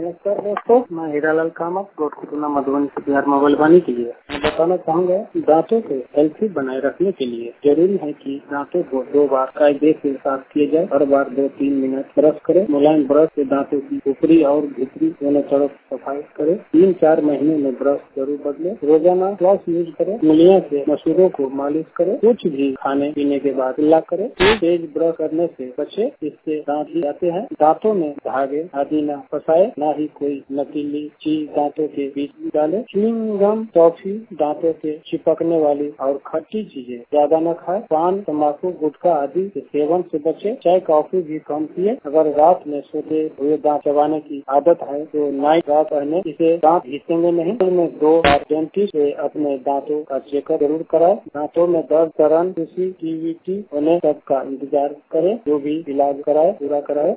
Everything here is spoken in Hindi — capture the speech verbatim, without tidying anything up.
नमस्कार दोस्तों, मैं हीरालाल कामत कोटकुटुना मधुबनी से बिहार मोबाइल वाणी के लिए मैं बताना चाहूँगा। दांतों को हेल्थी बनाए रखने के लिए जरूरी है कि दांतों को दो बार कायदे से साफ किए जाए। हर बार दो तीन मिनट ब्रश करें। मुलायम ब्रश से दांतों की ऊपरी और भीतरी दोनों तरफ सफाई करें। तीन चार महीने में ब्रश जरूर बदले। रोजाना फ्लॉस यूज करें। उंगलियों से मसूरों को मालिश करें। कुछ भी खाने पीने के बाद कुल्ला करें। तेज ब्रश करने से बचे, इससे दांत ही आते हैं। दांतों में धागे आदि न फंसाए, न ही कोई नकीली चीज दांतों के बीच डाले। च्युइंग गम, टॉफी दांतों के चिपकने वाली और खट्टी चीजें ज्यादा न खाए। पान, तम्बाकू, गुटखा आदि के सेवन से बचे। चाय कॉफी भी कम पिए। अगर रात में सोते हुए दांत चबाने की आदत है तो नाइट ड्रॉप पहने, इसे दांत घिसेंगे नहीं। दिन में दो बार डेंटिस्ट से अपने दांतों का चेकअप जरूर कराए। दांतों में दर्द, जलन, किसी टीवीटी होने तक का इंतजार करे। जो भी इलाज कराए पूरा कराए।